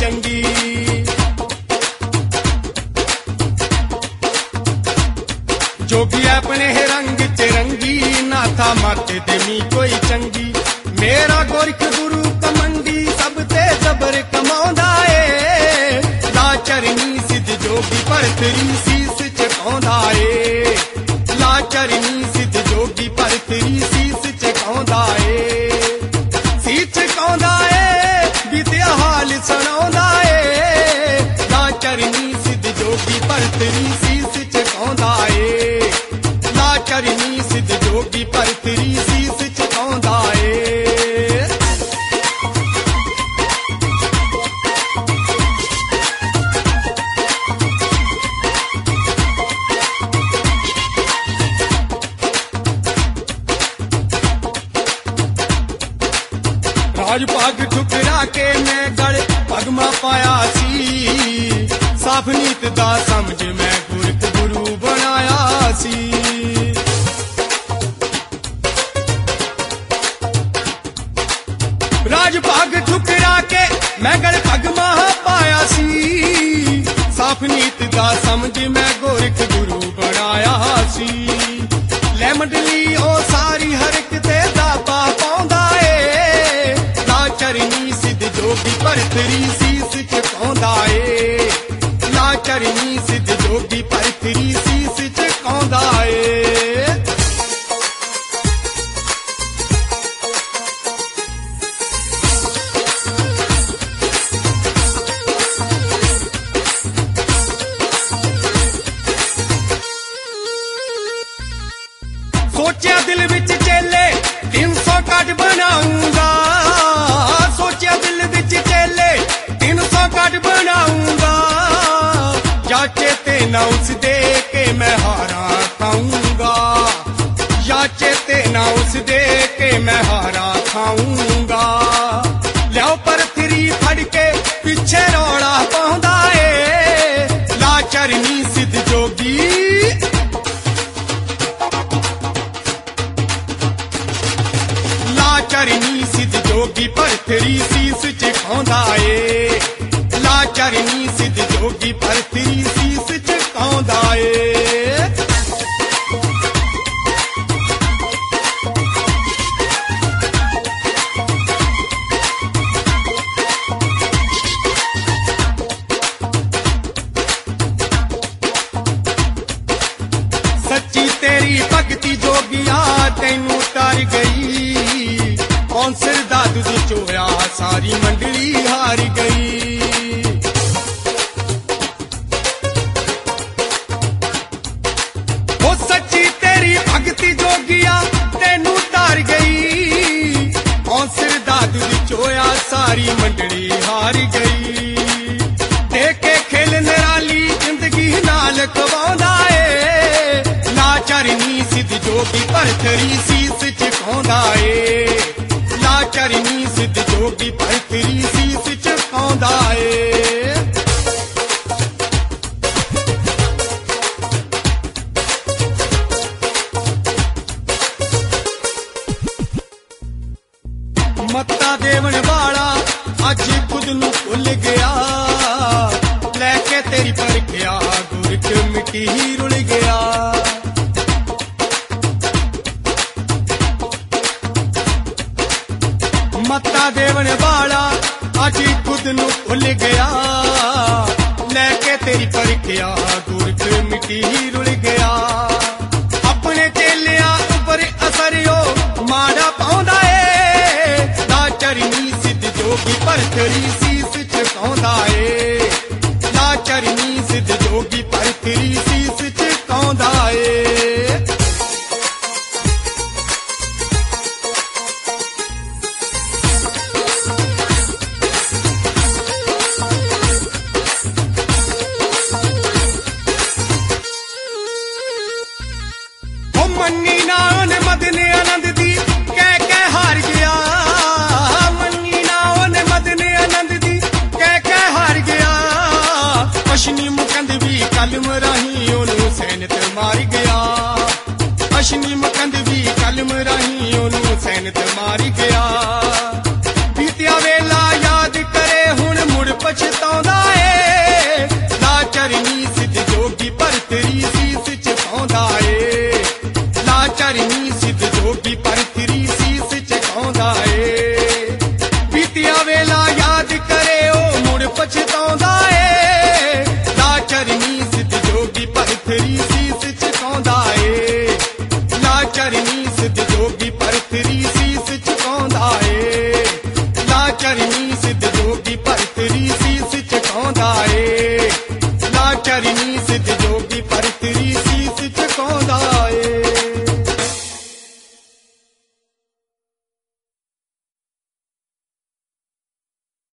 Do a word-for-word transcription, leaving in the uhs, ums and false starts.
चंगी। जोगी अपने रंग च रंगी, ना था माते ते मी कोई चंगी। मेरा गोरख गुरु कमंडी, सब ते जबर कमाउंदा ए। ला चरनी सिद्ध जोगी पर तेरी सीस चकाउंदा ए। ला चरनी सिद्ध जोगी पर तेरी सीस चकाउंदा ए। सीस चकाउंदा ए, बीतिया हाल सुणाउंदा ए। ला चरनी सिद्ध जोगी पर तेरी सीस चकाउंदा ए। ला चरनी सिद्ध जोगी पर तेरी सीस चकाउंदा ए। राज पग ठुकरा के मैं गल पगमा पाया सी। साफ नीत दा समझ मैं गुरख गुरु बनाया सी। राज पग ठुकरा के मैं गल पगमा पाया सी। साफ नीत दा समझ मैं गुरख गुरु बनाया सी। ले मंडली ओ सारी हरक ते दाबा पाउंदा ए। ला चरनी सिद्ध जोगी पर तेरी सीस चकाउंदा ए। ला चरनी सिद्ध जोगी पर तेरी सीस चकाउंदा ए। सोचा दिल विच चेले तीन सौ कट बनाऊंगा। सोचा दिल विच चेले तीन सौ कट बनाऊंगा। याचे ते ना उस दे के मैं हारा खाऊंगा। याचे ते ना उस दे के मैं हारा खाऊंगा। लियाओ पर थरी फड़ के पीछे रौला पाउंदा ए। ला चरनी सिद्ध जोगी, ला चरनी सिद्ध जोगी पर तेरी सीस चकाउंदा ए। ला चरनी सिद्ध जोगी पर तेरी सीस चकाउंदा ए। सच्ची तेरी भगती जोगिया तैनू तर गई। कौन सिर दा दुध चोया सारी मंडली हार गई। ओ सच्ची तेरी भगती जोगिया तैनू तार गई। कौन सिर दा दुध चोया सारी मंडली हार गई। देख के खेल निराली जिंदगी नाल कवाउंदा ए। ला चरनी सिद्ध जोगी पर तेरी सीस चकाउंदा ए। ला चरनी सिद्ध जोगी पर तेरी सीस चकाउंदा ए। मत्ता देवन वाला अज खुद नू भुल गया। लैके तेरी परखिया गुरख मिट्टी ही रुल गया। मत्ता देवन वाला अज खुद नू भुल गया। लैके तेरी परखिया गुरख मिट्टी ही रुल गया। अपने चेलिया उपर असर ओ माड़ा पाउंदा ए। ला चरनी सिद्ध जोगी पर तेरी सीस चकाउंदा ए। ला चरनी सिद्ध जोगी पर तेरी सीस चकाउंदा ए। मन्नी नान मदने आनंद दी कह कह हार गया। मन्नी नान मदने आनंद दी कह कह हार गया। अशनी मुकंद भी कलम राही ओनू सैनत मार गया। अशनी मुकंद भी कलम राही ओनू सैनत मार गया।